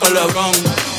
de LeBron.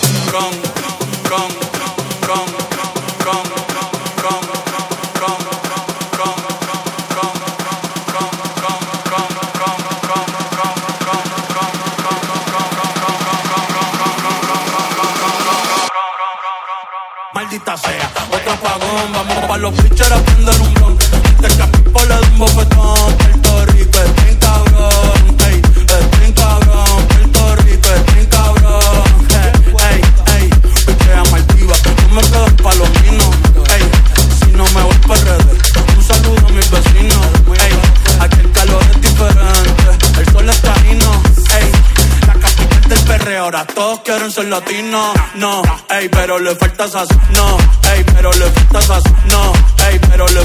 Maldita sea, otro apagón. Vamos pa' los pitchers a prender un blon. Antes que a Pipo le dé un bofetón. Puerto Rico es bien cabrón, ey, es bien cabrón. Puerto Rico es bien cabrón, ey, ey. Pichea Martiva, no me quedo en Palomino, ey. Si no me voy pa' redes, un saludo a mis vecinos, ey. Aquí el calor es diferente, el sol está hino, ey. La capital del perreo, ahora todos quieren ser latinos, no, ey, pero le falta sazón, no, ey, pero le falta sazón, no, ey, pero le